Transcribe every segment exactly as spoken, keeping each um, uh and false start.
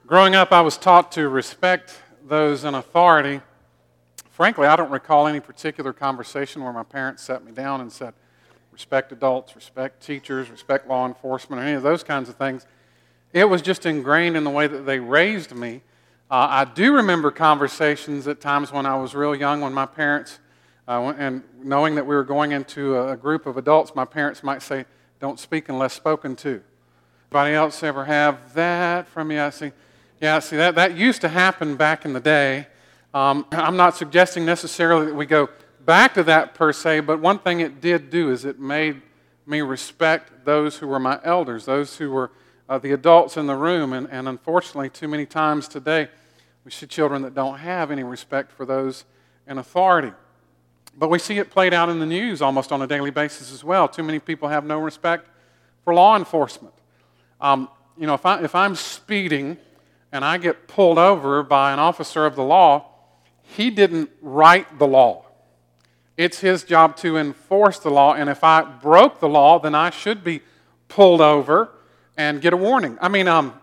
Growing up, I was taught to respect those in authority. Frankly, I don't recall any particular conversation where my parents sat me down and said, respect adults, respect teachers, respect law enforcement, or any of those kinds of things. It was just ingrained in the way that they raised me. Uh, I do remember conversations at times when I was real young when my parents, uh, and knowing that we were going into a group of adults, my parents might say, don't speak unless spoken to. Anybody else ever have that from you? I see. Yeah, see, that, that used to happen back in the day. Um, I'm not suggesting necessarily that we go back to that per se, but one thing it did do is it made me respect those who were my elders, those who were uh, the adults in the room. And, and unfortunately, too many times today, we see children that don't have any respect for those in authority. But we see it played out in the news almost on a daily basis as well. Too many people have no respect for law enforcement. Um, you know, if, I, if I'm speeding and I get pulled over by an officer of the law, he didn't write the law. It's his job to enforce the law, and if I broke the law, then I should be pulled over and get a warning. I mean, um,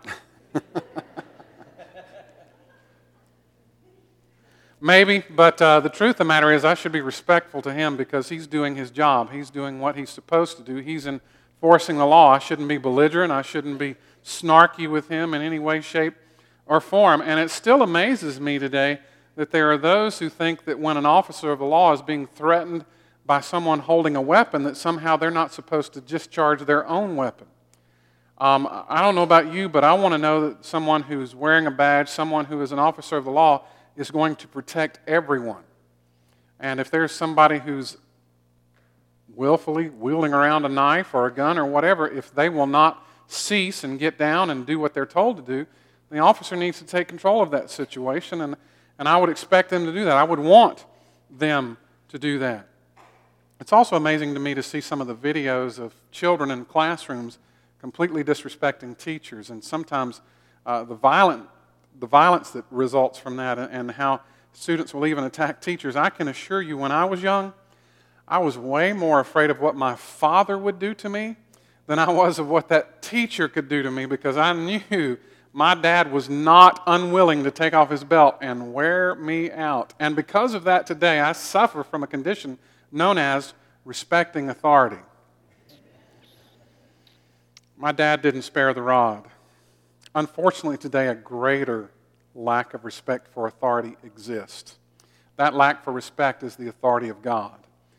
maybe, but uh, the truth of the matter is I should be respectful to him because he's doing his job. He's doing what he's supposed to do. He's enforcing the law. I shouldn't be belligerent. I shouldn't be snarky with him in any way, shape, or form. And it still amazes me today that there are those who think that when an officer of the law is being threatened by someone holding a weapon, that somehow they're not supposed to discharge their own weapon. Um, I don't know about you, but I want to know that someone who's wearing a badge, someone who is an officer of the law, is going to protect everyone. And if there's somebody who's willfully wielding around a knife or a gun or whatever, if they will not cease and get down and do what they're told to do, the officer needs to take control of that situation, and, and I would expect them to do that. I would want them to do that. It's also amazing to me to see some of the videos of children in classrooms completely disrespecting teachers, and sometimes uh, the violent, the violence that results from that, and, and how students will even attack teachers. I can assure you, when I was young, I was way more afraid of what my father would do to me than I was of what that teacher could do to me, because I knew my dad was not unwilling to take off his belt and wear me out. And because of that today, I suffer from a condition known as respecting authority. My dad didn't spare the rod. Unfortunately, today, a greater lack of respect for authority exists. That lack for respect is the authority of God.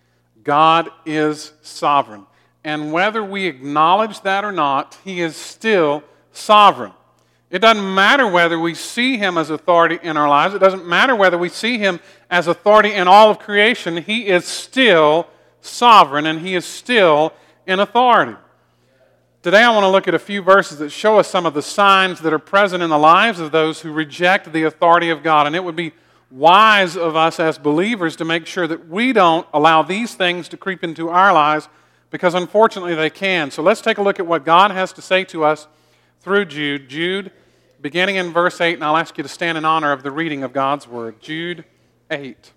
God is sovereign. And whether we acknowledge that or not, He is still sovereign. It doesn't matter whether we see Him as authority in our lives. It doesn't matter whether we see Him as authority in all of creation. He is still sovereign, and He is still in authority. Today I want to look at a few verses that show us some of the signs that are present in the lives of those who reject the authority of God. And it would be wise of us as believers to make sure that we don't allow these things to creep into our lives, because unfortunately they can. So let's take a look at what God has to say to us through Jude. Jude, beginning in verse eight, and I'll ask you to stand in honor of the reading of God's Word. Jude eight.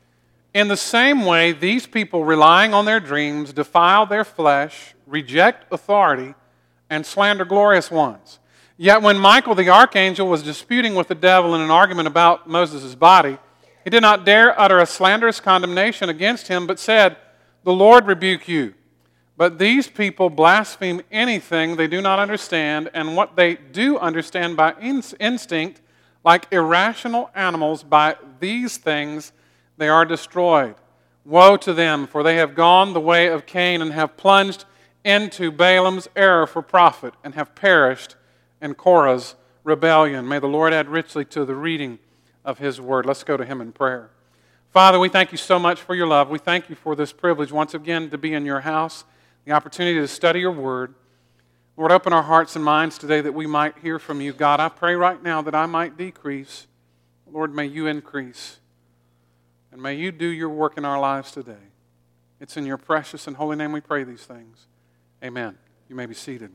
In the same way, these people, relying on their dreams, defile their flesh, reject authority, and slander glorious ones. Yet when Michael the archangel was disputing with the devil in an argument about Moses' body, he did not dare utter a slanderous condemnation against him, but said, "The Lord rebuke you." But these people blaspheme anything they do not understand, and what they do understand by instinct, like irrational animals, by these things they are destroyed. Woe to them, for they have gone the way of Cain and have plunged into Balaam's error for profit and have perished in Korah's rebellion. May the Lord add richly to the reading of His Word. Let's go to Him in prayer. Father, we thank You so much for Your love. We thank You for this privilege once again to be in Your house, the opportunity to study Your Word. Lord, open our hearts and minds today that we might hear from You. God, I pray right now that I might decrease. Lord, may You increase. And may You do Your work in our lives today. It's in Your precious and holy name we pray these things. Amen. You may be seated.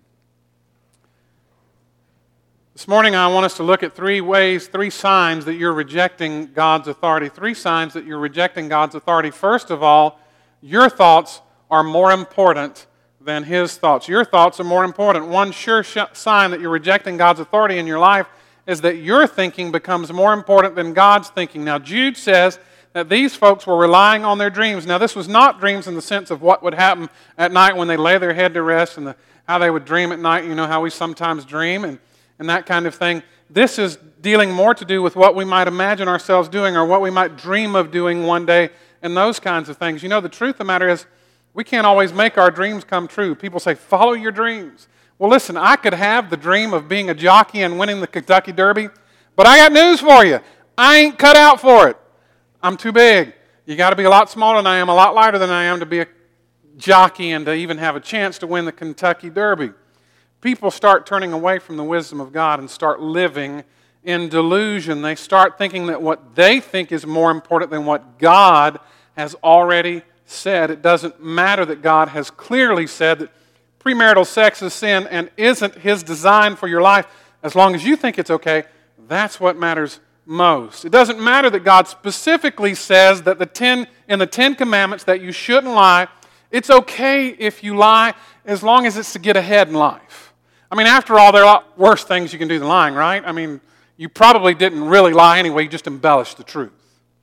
This morning I want us to look at three ways, three signs that you're rejecting God's authority. Three signs that you're rejecting God's authority. First of all, your thoughts are more important than His thoughts. Your thoughts are more important. One sure sh- sign that you're rejecting God's authority in your life is that your thinking becomes more important than God's thinking. Now, Jude says that these folks were relying on their dreams. Now, this was not dreams in the sense of what would happen at night when they lay their head to rest and the, how they would dream at night. You know how we sometimes dream and, and that kind of thing. This is dealing more to do with what we might imagine ourselves doing or what we might dream of doing one day and those kinds of things. You know, the truth of the matter is we can't always make our dreams come true. People say, follow your dreams. Well, listen, I could have the dream of being a jockey and winning the Kentucky Derby, but I got news for you. I ain't cut out for it. I'm too big. You got to be a lot smaller than I am, a lot lighter than I am to be a jockey and to even have a chance to win the Kentucky Derby. People start turning away from the wisdom of God and start living in delusion. They start thinking that what they think is more important than what God has already said. It doesn't matter that God has clearly said that premarital sex is sin and isn't His design for your life. As long as you think it's okay, that's what matters most. It doesn't matter that God specifically says that the ten in the Ten Commandments that you shouldn't lie. It's okay if you lie as long as it's to get ahead in life. I mean, after all, there are a lot worse things you can do than lying, right? I mean, you probably didn't really lie anyway, you just embellished the truth.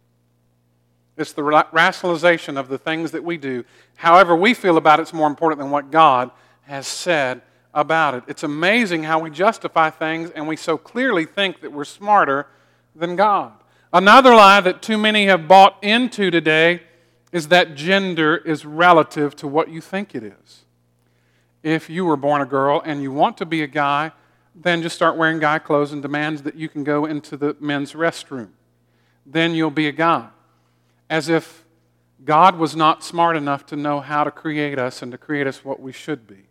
It's the rationalization of the things that we do. However we feel about it's more important than what God has said about it. It's amazing how we justify things and we so clearly think that we're smarter than God. Another lie that too many have bought into today is that gender is relative to what you think it is. If you were born a girl and you want to be a guy, then just start wearing guy clothes and demand that you can go into the men's restroom. Then you'll be a guy. As if God was not smart enough to know how to create us and to create us what we should be,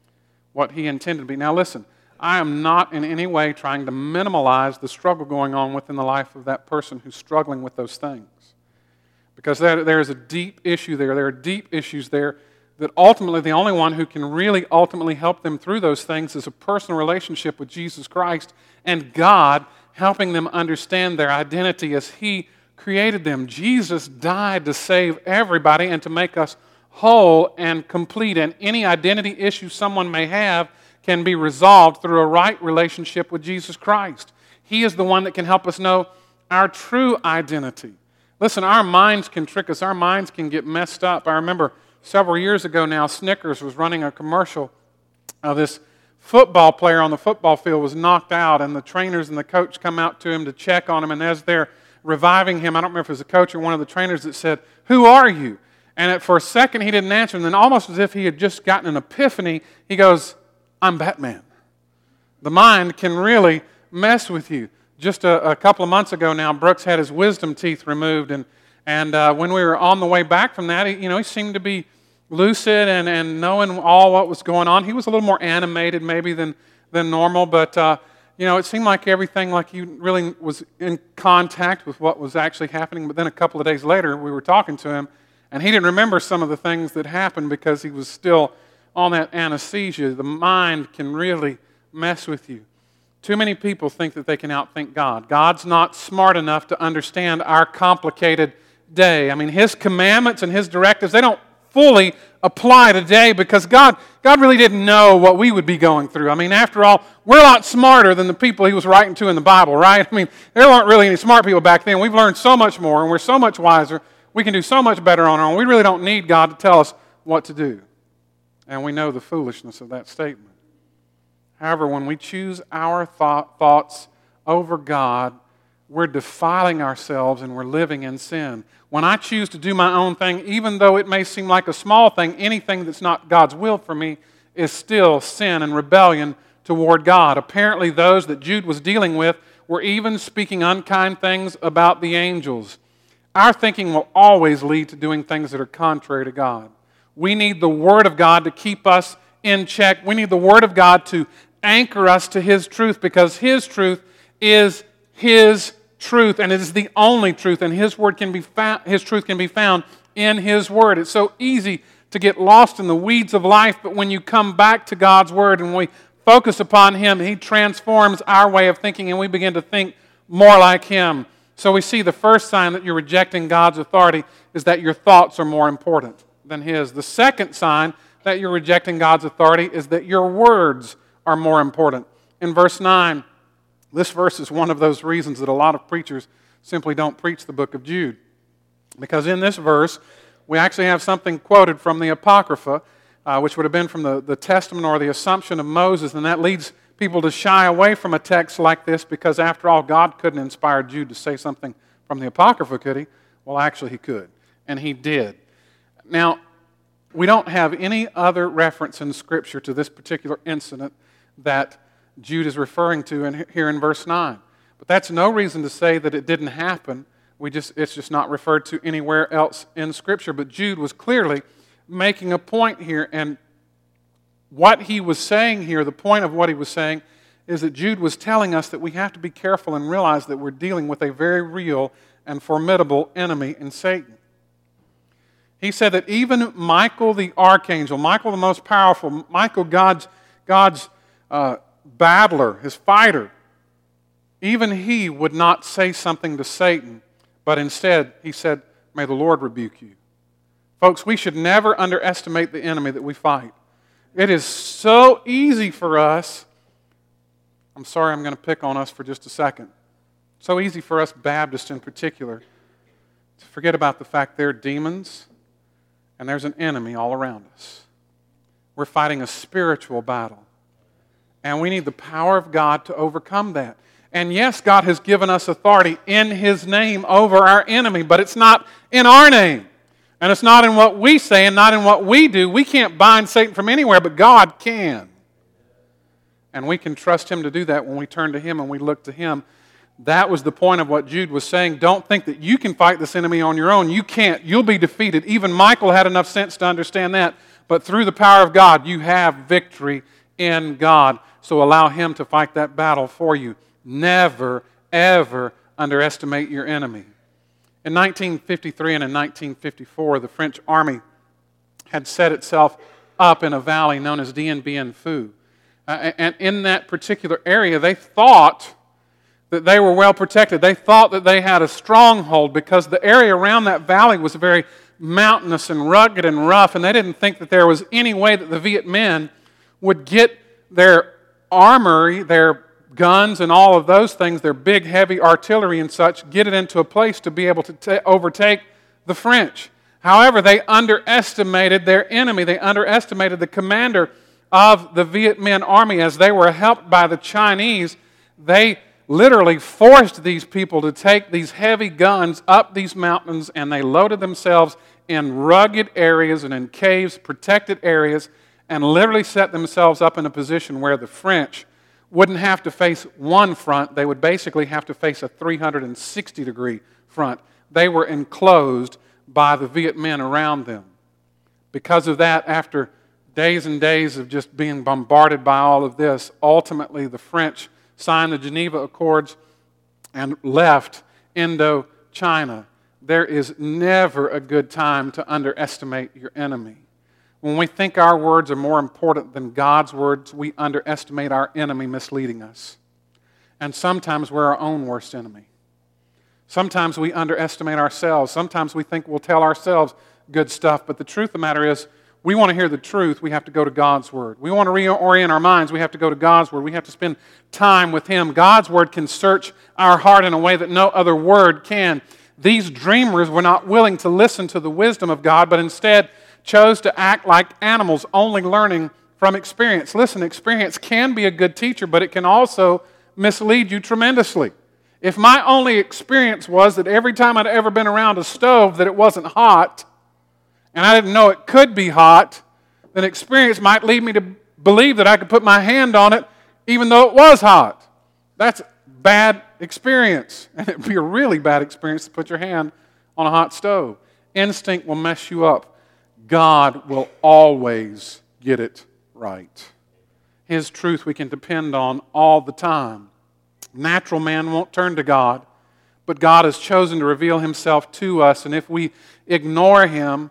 what He intended to be. Now listen, I am not in any way trying to minimize the struggle going on within the life of that person who's struggling with those things. Because there, there is a deep issue there. There are deep issues there that ultimately the only one who can really ultimately help them through those things is a personal relationship with Jesus Christ and God helping them understand their identity as He created them. Jesus died to save everybody and to make us whole and complete. And any identity issue someone may have can be resolved through a right relationship with Jesus Christ. He is the one that can help us know our true identity. Listen, our minds can trick us. Our minds can get messed up. I remember several years ago now, Snickers was running a commercial of this football player on the football field was knocked out, and the trainers and the coach come out to him to check on him, and as they're reviving him, I don't remember if it was a coach or one of the trainers that said, "Who are you?" And for a second he didn't answer, and then almost as if he had just gotten an epiphany, he goes, "I'm Batman." The mind can really mess with you. Just a, a couple of months ago now, Brooks had his wisdom teeth removed, and and uh, when we were on the way back from that, he, you know, he seemed to be lucid and, and knowing all what was going on. He was a little more animated maybe than than normal, but uh, you know, it seemed like everything, like he really was in contact with what was actually happening. But then a couple of days later, we were talking to him, and he didn't remember some of the things that happened because he was still on that anesthesia. The mind can really mess with you. Too many people think that they can outthink God. God's not smart enough to understand our complicated day. I mean, His commandments and His directives, they don't fully apply today because God, God really didn't know what we would be going through. I mean, after all, we're a lot smarter than the people He was writing to in the Bible, right? I mean, there weren't really any smart people back then. We've learned so much more, and we're so much wiser. We can do so much better on our own. We really don't need God to tell us what to do. And we know the foolishness of that statement. However, when we choose our thought, thoughts over God, we're defiling ourselves and we're living in sin. When I choose to do my own thing, even though it may seem like a small thing, anything that's not God's will for me is still sin and rebellion toward God. Apparently, those that Jude was dealing with were even speaking unkind things about the angels. Our thinking will always lead to doing things that are contrary to God. We need the Word of God to keep us in check. We need the Word of God to anchor us to His truth because His truth is His truth and it is the only truth, and His word can be found, His truth can be found in His Word. It's so easy to get lost in the weeds of life, but when you come back to God's Word and we focus upon Him, He transforms our way of thinking and we begin to think more like Him. So we see the first sign that you're rejecting God's authority is that your thoughts are more important than His. The second sign that you're rejecting God's authority is that your words are more important. In verse nine, This verse is one of those reasons that a lot of preachers simply don't preach the book of Jude. Because in this verse, we actually have something quoted from the Apocrypha, uh, which would have been from the, the Testament or the Assumption of Moses, and that leads people to shy away from a text like this because, after all, God couldn't inspire Jude to say something from the Apocrypha, could he? Well, actually, he could, and he did. Now, we don't have any other reference in Scripture to this particular incident that Jude is referring to in, here in verse nine. But that's no reason to say that it didn't happen. We just, it's just not referred to anywhere else in Scripture. But Jude was clearly making a point here, and what he was saying here, the point of what he was saying, is that Jude was telling us that we have to be careful and realize that we're dealing with a very real and formidable enemy in Satan. He said that even Michael the archangel, Michael the most powerful, Michael God's, God's uh, battler, his fighter, even he would not say something to Satan, but instead he said, "May the Lord rebuke you." Folks, we should never underestimate the enemy that we fight. It is so easy for us, I'm sorry I'm going to pick on us for just a second, so easy for us Baptists in particular to forget about the fact there are demons and there's an enemy all around us. We're fighting a spiritual battle, and we need the power of God to overcome that. And yes, God has given us authority in His name over our enemy, but it's not in our name. And it's not in what we say and not in what we do. We can't bind Satan from anywhere, but God can. And we can trust Him to do that when we turn to Him and we look to Him. That was the point of what Jude was saying. Don't think that you can fight this enemy on your own. You can't. You'll be defeated. Even Michael had enough sense to understand that. But through the power of God, you have victory in God. So allow Him to fight that battle for you. Never, ever underestimate your enemy. In nineteen fifty-three and in nineteen fifty-four, the French army had set itself up in a valley known as Dien Bien Phu. Uh, and in that particular area, they thought that they were well protected. They thought that they had a stronghold because the area around that valley was very mountainous and rugged and rough, and they didn't think that there was any way that the Viet Minh would get their armory, their guns and all of those things, their big heavy artillery and such, get it into a place to be able to t- overtake the French. However, they underestimated their enemy. They underestimated the commander of the Viet Minh army. As they were helped by the Chinese, they literally forced these people to take these heavy guns up these mountains, and they loaded themselves in rugged areas and in caves, protected areas, and literally set themselves up in a position where the French wouldn't have to face one front. They would basically have to face a three hundred sixty degree front. They were enclosed by the Viet Minh around them. Because of that, after days and days of just being bombarded by all of this, ultimately the French signed the Geneva Accords and left Indochina. There is never a good time to underestimate your enemy. When we think our words are more important than God's words, we underestimate our enemy misleading us. And sometimes we're our own worst enemy. Sometimes we underestimate ourselves. Sometimes we think we'll tell ourselves good stuff. But the truth of the matter is, we want to hear the truth, we have to go to God's Word. We want to reorient our minds, we have to go to God's Word. We have to spend time with Him. God's Word can search our heart in a way that no other word can. These dreamers were not willing to listen to the wisdom of God, but instead chose to act like animals, only learning from experience. Listen, experience can be a good teacher, but it can also mislead you tremendously. If my only experience was that every time I'd ever been around a stove that it wasn't hot, and I didn't know it could be hot, then experience might lead me to believe that I could put my hand on it even though it was hot. That's bad experience. And it would be a really bad experience to put your hand on a hot stove. Instinct will mess you up. God will always get it right. His truth we can depend on all the time. Natural man won't turn to God, but God has chosen to reveal Himself to us, and if we ignore Him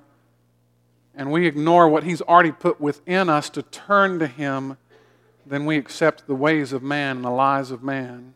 and we ignore what He's already put within us to turn to Him, then we accept the ways of man and the lies of man.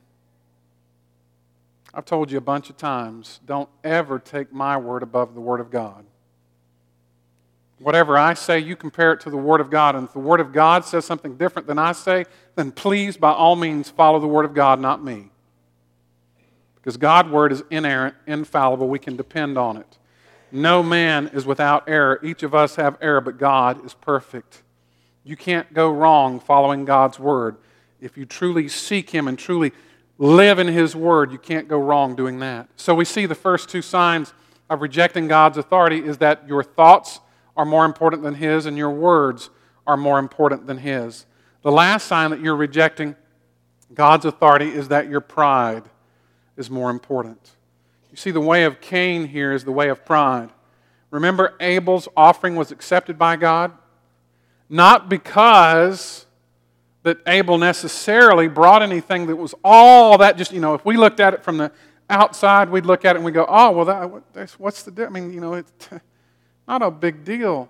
I've told you a bunch of times, don't ever take my word above the Word of God. Whatever I say, you compare it to the Word of God. And if the Word of God says something different than I say, then please, by all means, follow the Word of God, not me. Because God's Word is inerrant, infallible. We can depend on it. No man is without error. Each of us have error, but God is perfect. You can't go wrong following God's Word. If you truly seek Him and truly live in His Word, you can't go wrong doing that. So we see the first two signs of rejecting God's authority is that your thoughts are more important than His and your words are more important than His. The last sign that you're rejecting God's authority is that your pride is more important. You see, the way of Cain here is the way of pride. Remember, Abel's offering was accepted by God? Not because that Abel necessarily brought anything that was all that just, you know, if we looked at it from the outside, we'd look at it and we'd go, oh, well, that, that's, what's the difference? I mean, you know, it's not a big deal.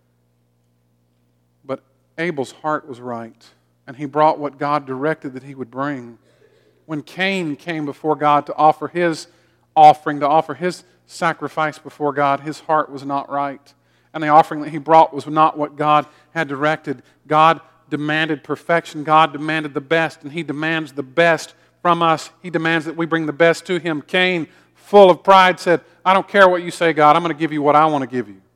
But Abel's heart was right, and he brought what God directed that he would bring. When Cain came before God to offer his offering, to offer his sacrifice before God, his heart was not right. And the offering that he brought was not what God had directed. God demanded perfection. God demanded the best, and He demands the best from us. He demands that we bring the best to Him. Cain, full of pride, said, I don't care what you say, God. I'm going to give you what I want to give you.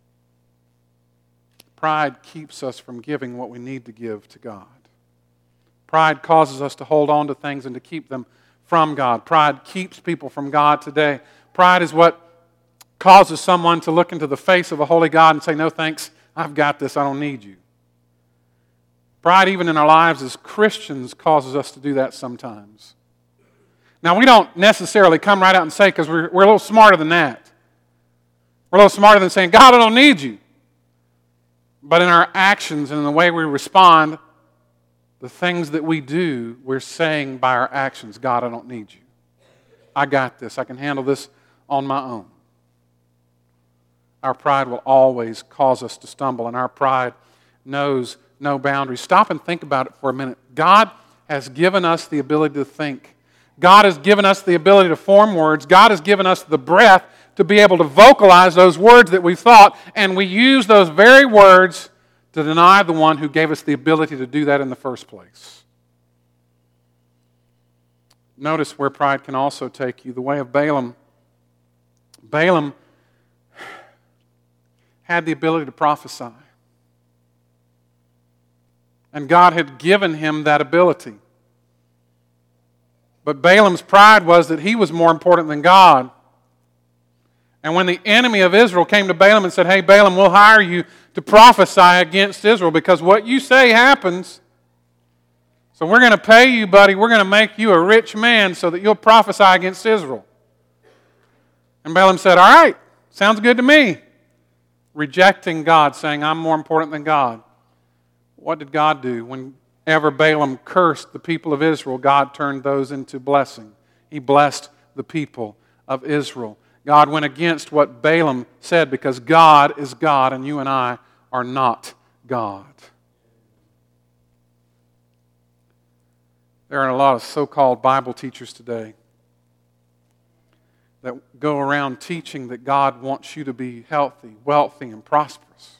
Pride keeps us from giving what we need to give to God. Pride causes us to hold on to things and to keep them from God. Pride keeps people from God today. Pride is what causes someone to look into the face of a holy God and say, no thanks, I've got this, I don't need you. Pride, even in our lives as Christians, causes us to do that sometimes. Now, we don't necessarily come right out and say, because we're, we're a little smarter than that. We're a little smarter than saying, God, I don't need you. But in our actions and in the way we respond, the things that we do, we're saying by our actions, God, I don't need you. I got this. I can handle this on my own. Our pride will always cause us to stumble, and our pride knows no boundaries. Stop and think about it for a minute. God has given us the ability to think. God has given us the ability to form words. God has given us the breath to be able to vocalize those words that we've thought, and we use those very words to deny the one who gave us the ability to do that in the first place. Notice where pride can also take you. The way of Balaam. Balaam had the ability to prophesy. And God had given him that ability. But Balaam's pride was that he was more important than God. And when the enemy of Israel came to Balaam and said, hey, Balaam, we'll hire you to prophesy against Israel because what you say happens. So we're going to pay you, buddy. We're going to make you a rich man so that you'll prophesy against Israel. And Balaam said, all right, sounds good to me. Rejecting God, saying, I'm more important than God. What did God do? Whenever Balaam cursed the people of Israel, God turned those into blessing. He blessed the people of Israel. God went against what Balaam said because God is God and you and I are not God. There are a lot of so-called Bible teachers today that go around teaching that God wants you to be healthy, wealthy, and prosperous.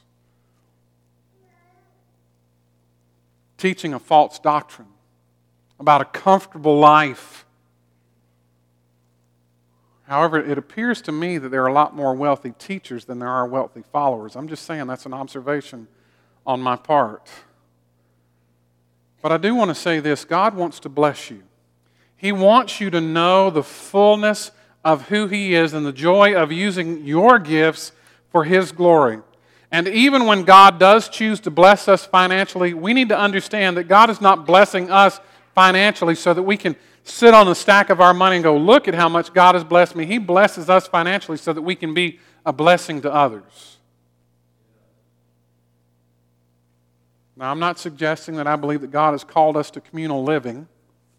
Teaching a false doctrine about a comfortable life. However, it appears to me that there are a lot more wealthy teachers than there are wealthy followers. I'm just saying that's an observation on my part. But I do want to say this. God wants to bless you. He wants you to know the fullness of who He is and the joy of using your gifts for His glory. And even when God does choose to bless us financially, we need to understand that God is not blessing us financially so that we can sit on the stack of our money and go, look at how much God has blessed me. He blesses us financially so that we can be a blessing to others. Now, I'm not suggesting that I believe that God has called us to communal living.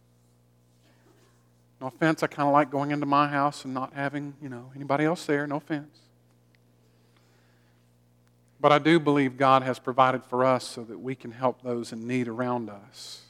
No offense, I kind of like going into my house and not having, you know, anybody else there. No offense. But I do believe God has provided for us so that we can help those in need around us.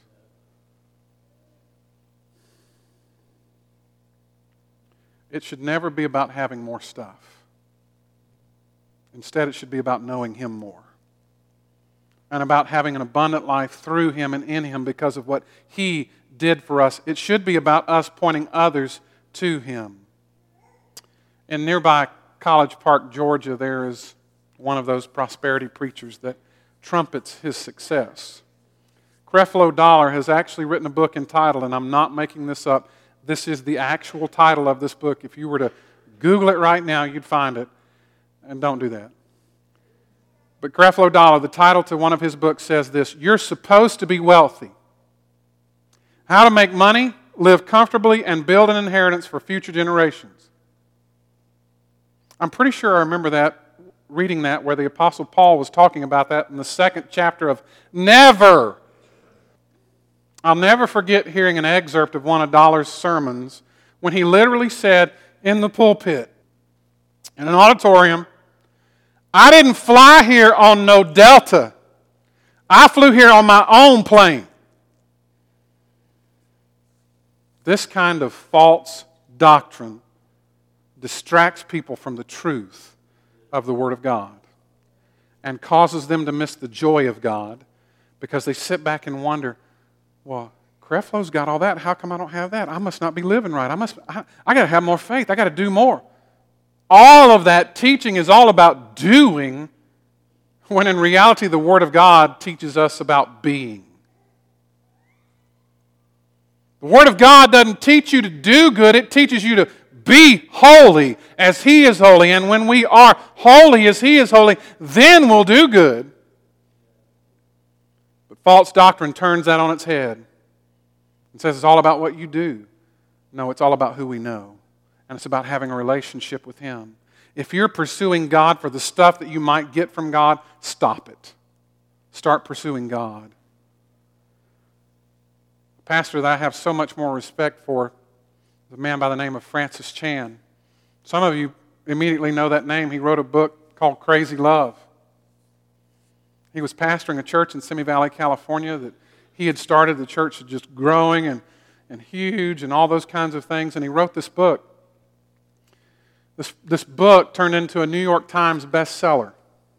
It should never be about having more stuff. Instead, it should be about knowing Him more and about having an abundant life through Him and in Him because of what He did for us. It should be about us pointing others to Him. In nearby College Park, Georgia, there is one of those prosperity preachers that trumpets his success. Creflo Dollar has actually written a book entitled, and I'm not making this up, this is the actual title of this book. If you were to Google it right now, you'd find it. And don't do that. But Creflo Dollar, the title to one of his books says this: You're supposed to be wealthy. How to make money, live comfortably, and build an inheritance for future generations. I'm pretty sure I remember that, reading that, where the Apostle Paul was talking about that in the second chapter of Never. I'll never forget hearing an excerpt of one of Dollar's sermons when he literally said in the pulpit, in an auditorium, I didn't fly here on no Delta. I flew here on my own plane. This kind of false doctrine distracts people from the truth of the Word of God and causes them to miss the joy of God because they sit back and wonder, well, Creflo's got all that. How come I don't have that? I must not be living right. I must. I, I got to have more faith. I got to do more. All of that teaching is all about doing, when in reality the Word of God teaches us about being. The Word of God doesn't teach you to do good. It teaches you to be holy as He is holy. And when we are holy as He is holy, then we'll do good. But false doctrine turns that on its head and says it's all about what you do. No, it's all about who we know. And it's about having a relationship with Him. If you're pursuing God for the stuff that you might get from God, stop it. Start pursuing God. A pastor that I have so much more respect for is a man by the name of Francis Chan. Some of you immediately know that name. He wrote a book called Crazy Love. He was pastoring a church in Simi Valley, California that he had started. The church was just growing and, and huge and all those kinds of things. And he wrote this book. This, this book turned into a New York Times bestseller.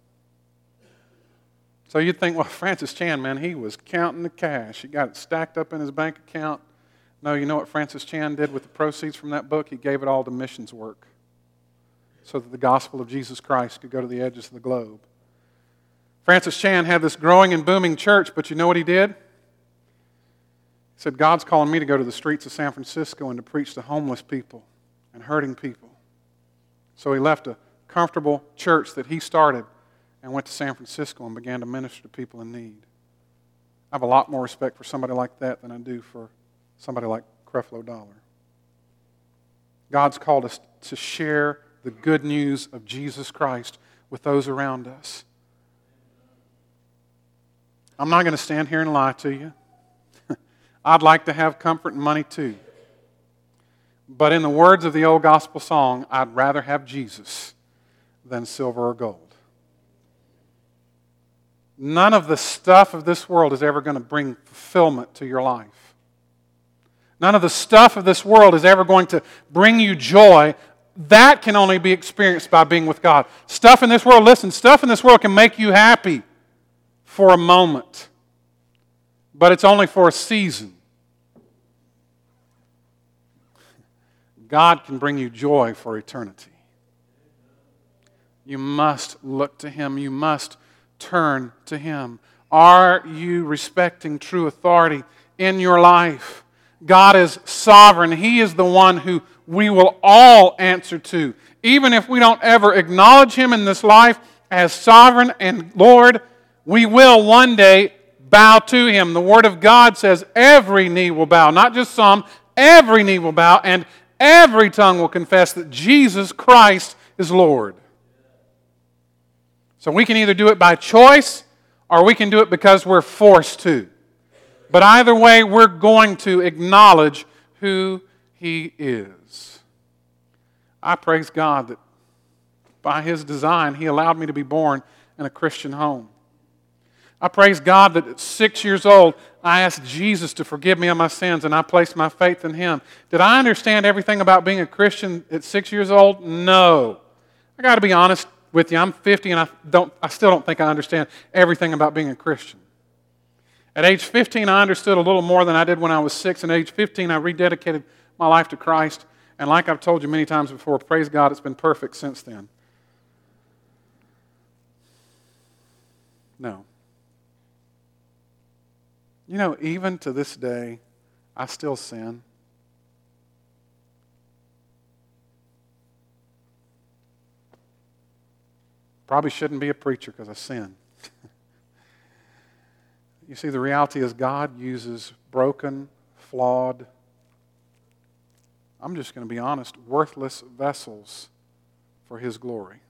So you'd think, well, Francis Chan, man, he was counting the cash. He got it stacked up in his bank account. No, you know what Francis Chan did with the proceeds from that book? He gave it all to missions work so that the gospel of Jesus Christ could go to the edges of the globe. Francis Chan had this growing and booming church, but you know what he did? He said, God's calling me to go to the streets of San Francisco and to preach to homeless people and hurting people. So he left a comfortable church that he started and went to San Francisco and began to minister to people in need. I have a lot more respect for somebody like that than I do for somebody like Creflo Dollar. God's called us to share the good news of Jesus Christ with those around us. I'm not going to stand here and lie to you. I'd like to have comfort and money too. But in the words of the old gospel song, I'd rather have Jesus than silver or gold. None of the stuff of this world is ever going to bring fulfillment to your life. None of the stuff of this world is ever going to bring you joy. That can only be experienced by being with God. Stuff in this world, listen, stuff in this world can make you happy for a moment. But it's only for a season. God can bring you joy for eternity. You must look to Him. You must turn to Him. Are you respecting true authority in your life? God is sovereign. He is the one who we will all answer to. Even if we don't ever acknowledge Him in this life as sovereign and Lord, we will one day bow to Him. The Word of God says every knee will bow, not just some, every knee will bow, and every tongue will confess that Jesus Christ is Lord. So we can either do it by choice or we can do it because we're forced to. But either way, we're going to acknowledge who He is. I praise God that by His design, He allowed me to be born in a Christian home. I praise God that at six years old, I asked Jesus to forgive me of my sins and I placed my faith in Him. Did I understand everything about being a Christian at six years old? No. I got to be honest, with you. I'm fifty, and I don't. I still don't think I understand everything about being a Christian. At age fifteen, I understood a little more than I did when I was six. And at age fifteen, I rededicated my life to Christ. And like I've told you many times before, praise God, it's been perfect since then. No. You know, even to this day, I still sin. Probably shouldn't be a preacher because I sin. You see, the reality is God uses broken, flawed, I'm just going to be honest, worthless vessels for His glory.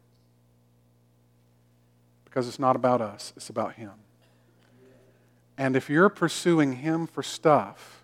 Because it's not about us, it's about Him. And if you're pursuing Him for stuff,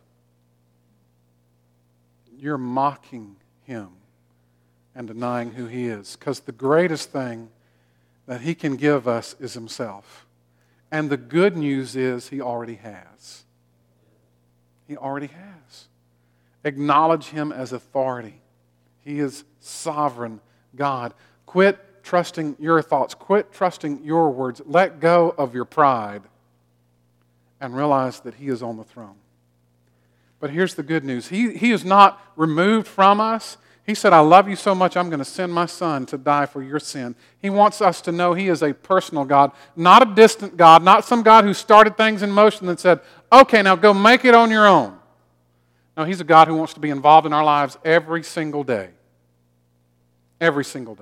you're mocking Him and denying who He is. Because the greatest thing that He can give us is Himself. And the good news is He already has. He already has. Acknowledge Him as authority. He is sovereign God. Quit trusting your thoughts. Quit trusting your words. Let go of your pride and realize that He is on the throne. But here's the good news. He, he is not removed from us. He said, I love you so much, I'm going to send my Son to die for your sin. He wants us to know He is a personal God, not a distant God, not some God who started things in motion and said, okay, now go make it on your own. No, He's a God who wants to be involved in our lives every single day. Every single day.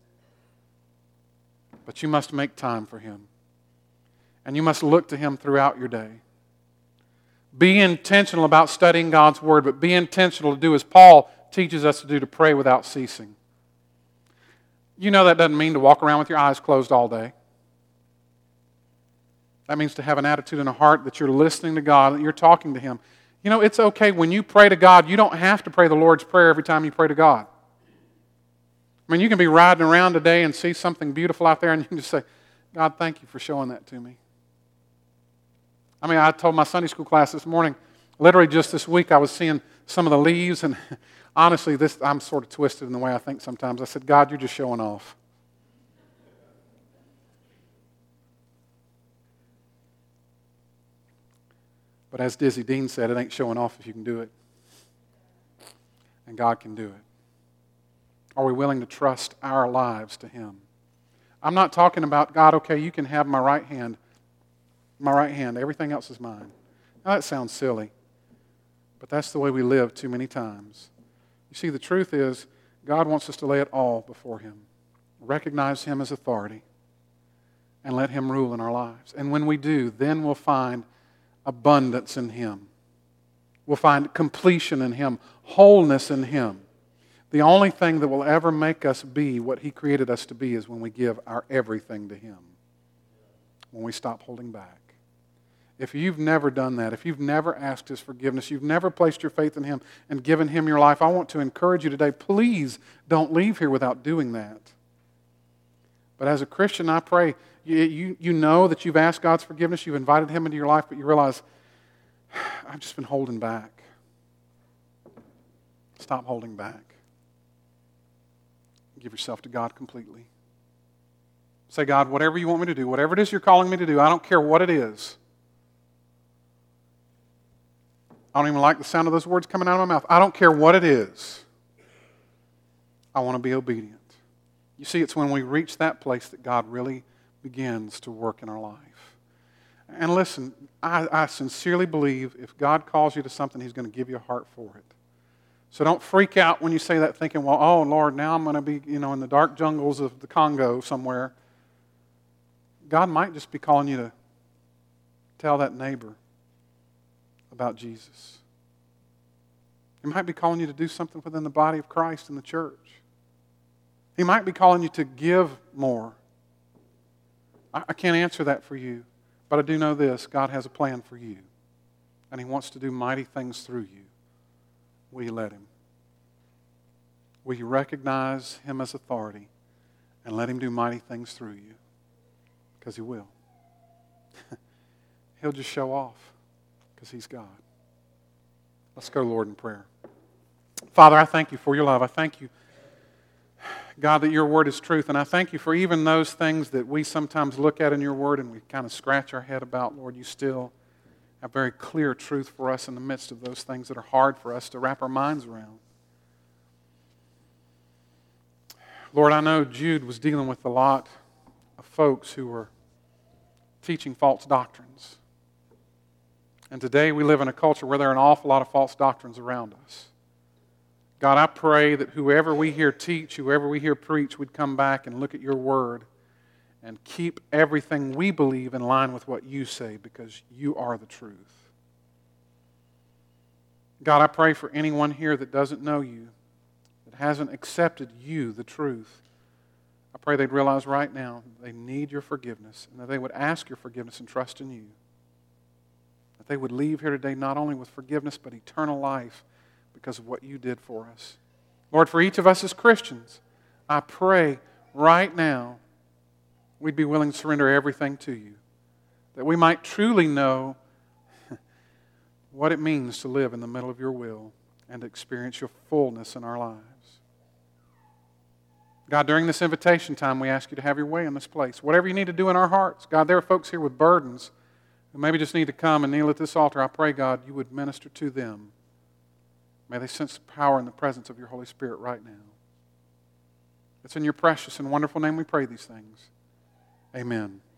But you must make time for Him. And you must look to Him throughout your day. Be intentional about studying God's Word, but be intentional to do as Paul teaches us to do, to pray without ceasing. You know that doesn't mean to walk around with your eyes closed all day. That means to have an attitude and a heart that you're listening to God, that you're talking to Him. You know, it's okay when you pray to God, you don't have to pray the Lord's Prayer every time you pray to God. I mean, you can be riding around today and see something beautiful out there and you can just say, God, thank you for showing that to me. I mean, I told my Sunday school class this morning, literally just this week, I was seeing some of the leaves, and honestly, this I'm sort of twisted in the way I think sometimes. I said, God, you're just showing off. But as Dizzy Dean said, it ain't showing off if you can do it. And God can do it. Are we willing to trust our lives to Him? I'm not talking about, God, okay, you can have my right hand. My right hand, everything else is mine. Now that sounds silly, but that's the way we live too many times. You see, the truth is, God wants us to lay it all before Him. Recognize Him as authority and let Him rule in our lives. And when we do, then we'll find abundance in Him. We'll find completion in Him, wholeness in Him. The only thing that will ever make us be what He created us to be is when we give our everything to Him. When we stop holding back. If you've never done that, if you've never asked His forgiveness, you've never placed your faith in Him and given Him your life, I want to encourage you today, please don't leave here without doing that. But as a Christian, I pray, you, you, you know that you've asked God's forgiveness, you've invited Him into your life, but you realize, I've just been holding back. Stop holding back. Give yourself to God completely. Say, God, whatever you want me to do, whatever it is you're calling me to do, I don't care what it is. I don't even like the sound of those words coming out of my mouth. I don't care what it is. I want to be obedient. You see, it's when we reach that place that God really begins to work in our life. And listen, I, I sincerely believe if God calls you to something, He's going to give you a heart for it. So don't freak out when you say that thinking, well, oh, Lord, now I'm going to be, you know, in the dark jungles of the Congo somewhere. God might just be calling you to tell that neighbor about Jesus. He might be calling you to do something within the body of Christ in the church. He might be calling you to give more. I, I can't answer that for you, but I do know this. God has a plan for you, and He wants to do mighty things through you. Will you let Him? Will you recognize Him as authority and let Him do mighty things through you? Because He will. He'll just show off because He's God. Let's go, Lord, in prayer. Father, I thank You for Your love. I thank You, God, that your word is truth. And I thank you for even those things that we sometimes look at in your word and we kind of scratch our head about, Lord, you still have very clear truth for us in the midst of those things that are hard for us to wrap our minds around. Lord, I know Jude was dealing with a lot of folks who were teaching false doctrines. And today we live in a culture where there are an awful lot of false doctrines around us. God, I pray that whoever we hear teach, whoever we hear preach, would come back and look at your word and keep everything we believe in line with what you say, because you are the truth. God, I pray for anyone here that doesn't know you, that hasn't accepted you, the truth. I pray they'd realize right now they need your forgiveness, and that they would ask your forgiveness and trust in you. That they would leave here today not only with forgiveness, but eternal life because of what you did for us. Lord, for each of us as Christians, I pray right now we'd be willing to surrender everything to you, that we might truly know what it means to live in the middle of your will and to experience your fullness in our lives. God, during this invitation time, we ask you to have your way in this place. Whatever you need to do in our hearts. God, there are folks here with burdens who maybe just need to come and kneel at this altar. I pray, God, you would minister to them. May they sense the power and the presence of your Holy Spirit right now. It's in your precious and wonderful name we pray these things. Amen.